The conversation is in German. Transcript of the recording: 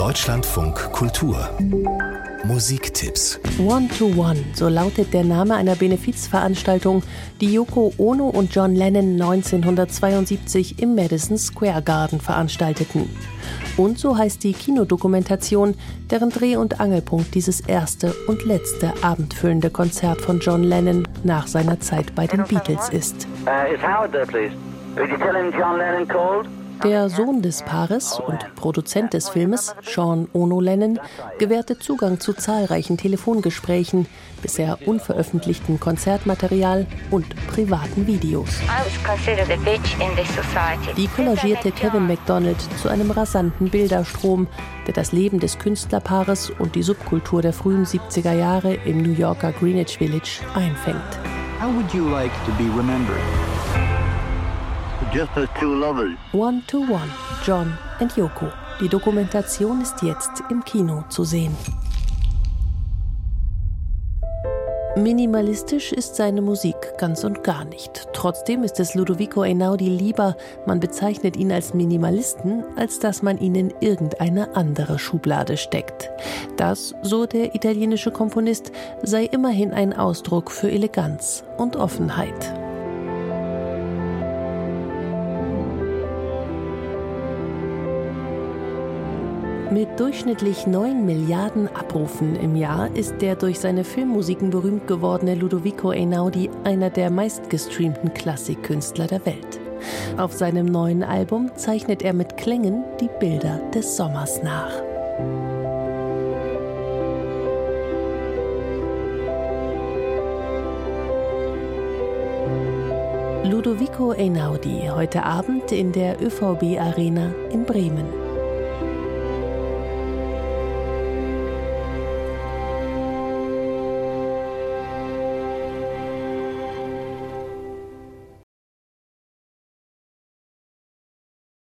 Deutschlandfunk Kultur Musiktipps. One to One, so lautet der Name einer Benefizveranstaltung, die Yoko Ono und John Lennon 1972 im Madison Square Garden veranstalteten. Und so heißt die Kinodokumentation, deren Dreh- und Angelpunkt dieses erste und letzte abendfüllende Konzert von John Lennon nach seiner Zeit bei den Beatles ist. Is Howard there, please? Would you tell him John Lennon called? Der Sohn des Paares und Produzent des Filmes, Sean Ono Lennon, gewährte Zugang zu zahlreichen Telefongesprächen, bisher unveröffentlichten Konzertmaterial und privaten Videos. Die kollagierte Kevin MacDonald zu einem rasanten Bilderstrom, der das Leben des Künstlerpaares und die Subkultur der frühen 70er Jahre im New Yorker Greenwich Village einfängt. How would you like to be remembered? Just as two lovers. One to One, John and Yoko. Die Dokumentation ist jetzt im Kino zu sehen. Minimalistisch ist seine Musik ganz und gar nicht. Trotzdem ist es Ludovico Einaudi lieber, man bezeichnet ihn als Minimalisten, als dass man ihn in irgendeine andere Schublade steckt. Das, so der italienische Komponist, sei immerhin ein Ausdruck für Eleganz und Offenheit. Mit durchschnittlich 9 Milliarden Abrufen im Jahr ist der durch seine Filmmusiken berühmt gewordene Ludovico Einaudi einer der meistgestreamten Klassikkünstler der Welt. Auf seinem neuen Album zeichnet er mit Klängen die Bilder des Sommers nach. Ludovico Einaudi, heute Abend in der ÖVB Arena in Bremen.